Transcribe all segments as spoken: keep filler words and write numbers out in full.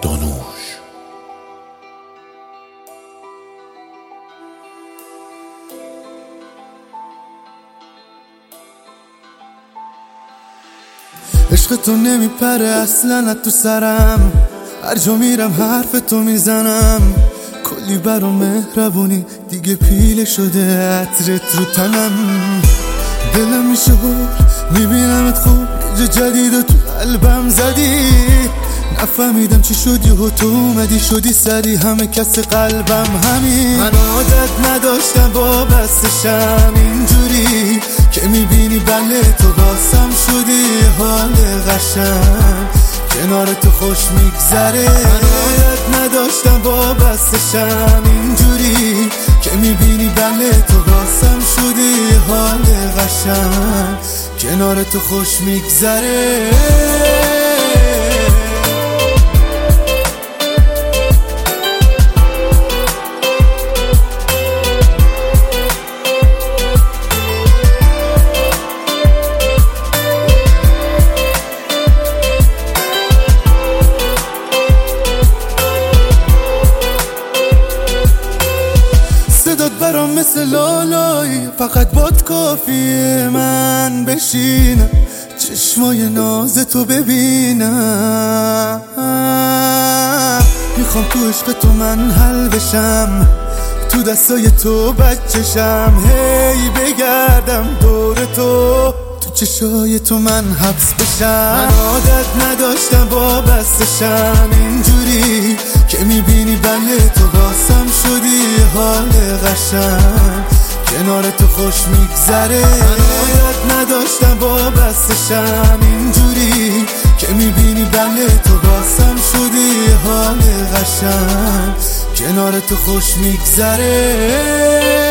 سانوش. عشق تو نمیپره اصلا تو سرم، هر جا میرم حرف تو میزنم. کلی برام مهربونی دیگه پیله شده عطرت رو تنم. دلم میشه بر میبینمت خوب جا جدید و تو قلبم زدی. نفهمیدم چی شدی و تو اومدی شدی سری همه کس قلبم همین. من عادت نداشتم با بستشم اینجوری که میبینی بله تو واسم شدی حال قشنگ کنار تو خوش میگذره. من عادت نداشتم با بستشم اینجوری که میبینی بله تو واسم شدی حال قشنگ کنار تو خوش میگذره. صدات برام مثل لالایی فقط باد کافیه من بشینم چشمای ناز تو ببینم. میخوام تو عشق تو من حل بشم تو دستای تو بچشم هی بگردم دور تو تو چشای تو من حبس بشم. من عادت نداشتم با بستشم اینجوری که میبینی بله تو واسم شدی حال قشنگ کنار تو خوش میگذره. من عادت نداشتم با بستشم اینجوری که میبینی بله تو واسم شدی حال قشنگ کنار تو خوش میگذره.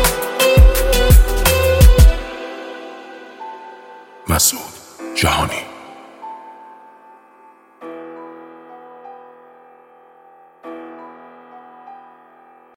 مسعود جهانی.